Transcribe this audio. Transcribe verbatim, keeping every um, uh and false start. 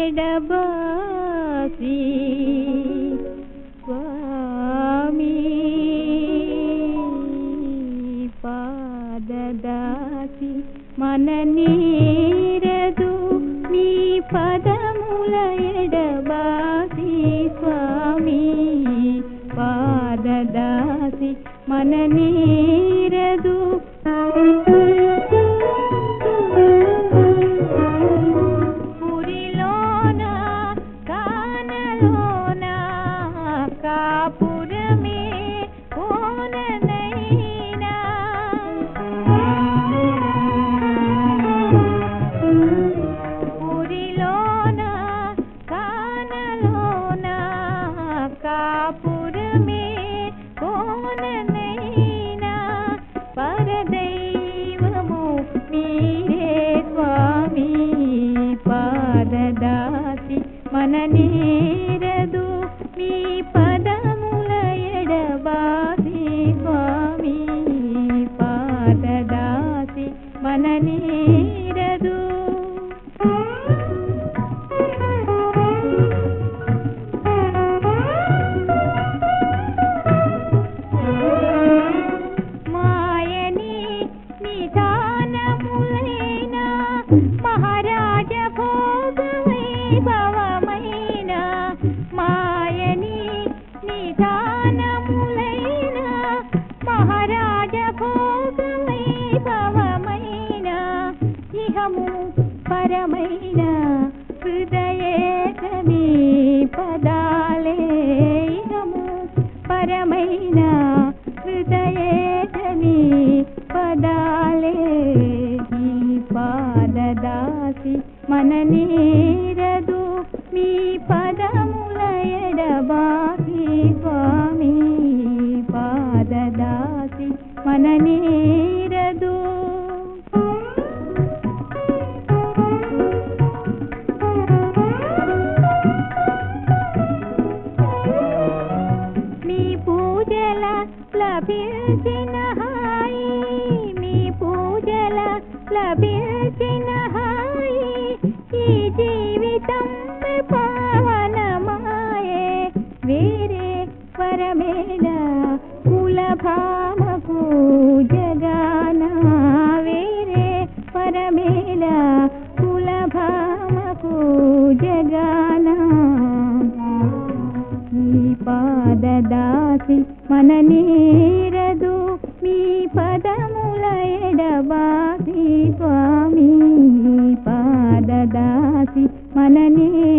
ఎడబాసి స్వామి పాదదాసి మననీరదు నీ పదముల ఎడబాసి స్వామి పాదదాసి మననీరదు పురిలోన కానలోన కాపురమే కోననైనా పురిలోన కానలోన కాపురమే కోననైనా పరదైవము మీరే స్వామి పాదదాసి మననీరదు మీ పదముల ఎడబాసి స్వామి పాదదాసి మననీరదు మాయని నిదానములైన మహారాజ భోగ వైభవమైన మాయని నిదానములైన మహారాజ భోగ వైభవమైన ఇహము పరమైన హృదయేతమీ పదాలే ఇహము పరమైన హృదయేతమీ పదాలే ఈ పాదదాసి మననీరదు మీ పదముల ఎడబాసి స్వామి పాదదాసి మననీరదు మీ పూజల లభించిన హాయి మీ పూజల లభించిన హాయి ఈ జీవితం పావనమాయే వేరే పరమేళ కులభామకు జగాన వేరే పరమేళ కులభామకు జగాన ఈ పాదదాసి మననీరదు మీ పదముల ఎడబాసి స్వామి పాదదాసి మననీ